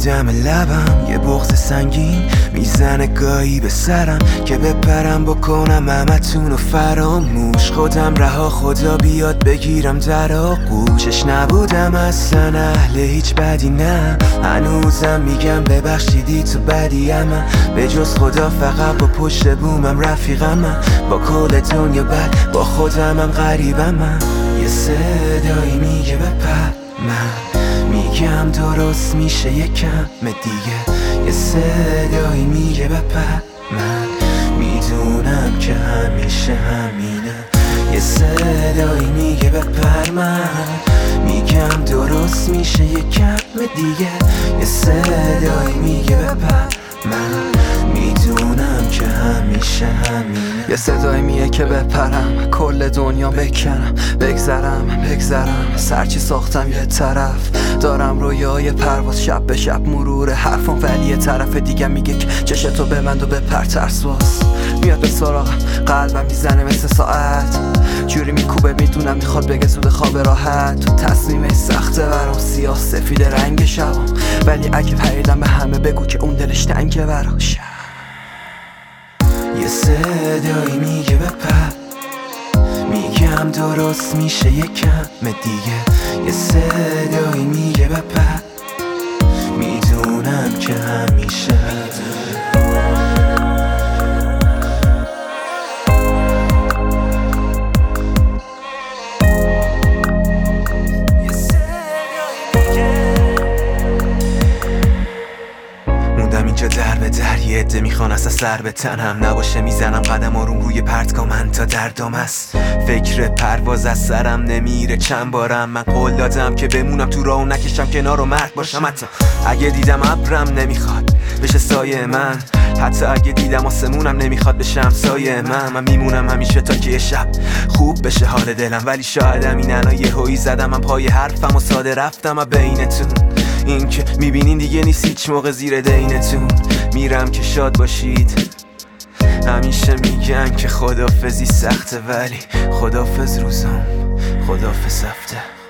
دم لبم یه بغض سنگین میزنه گاهی به سرم که بپرم بکنم همتونو فراموش. خودم رها خدا بیاد بگیرم در آغوشش. نبودم اصلا اهل هیچ بدی نه، هنوزم میگم ببخشیدی تو بدیم. به جز خدا فقط با پشت بومم رفیقم، با کل دنیا بد با خودمم غریبم. یه صدایی میگه بپر، من میگم درست میشه یکم دیگه. یه صدایی میگه بپر، من میدونم که همیشه همینه. یه صدایی میگه بپر، من میگم درست میشه یکم دیگه. یه صدایی میگه بپر، من میدونم که همیشه همینه. یه صدایی میگه که بپرم، کل دنیا بکنم، بگذرم سرچی ساختم یه طرف. دارم رویای پرواز شب به شب مرور حرفم، ولی یه طرف دیگه میگه که چشتو ببند و بپر ترس باز. میاد به سراغم، قلبم میزنه مثل ساعت، جوری میکوبه میدونم میخواد بگه زود خواب راحت. تو تصمیمش سخته برام، سیاه سفید رنگ شبم، ولی اگه پریدم به همه بگو که اون دلش تنگه براش. یه صدایی میگه بپر، میگم درست میشه یکم دیگه. یه صدایی میگه بپر، میدونم که همیشه اینجا در به در، یه عده میخوان اصلا سر به تنم نباشه. میزنم قدم آروم روی پرتگاه، من تا دردم است. فکر پرواز از سرم نمیره. چند بارم من قول دادم که بمونم تو راه و نکشم کنار و مرد باشم. حتی اگه دیدم ابرم نمیخواد بشه سایه من، حتی اگه دیدم آسمونم نمیخواد بشه همسایه من میمونم همیشه تا که یه شب خوب بشه حال دلم. ولی شایدم این الان یه هویی زدم من پای حرفم و ساده رفتم بینتون. این که میبینین دیگه نیست هیچ موقع زیر دینتون. میرم که شاد باشید، همیشه میگن که خدافزی سخته، ولی خدافز روزم، خدافز هفته.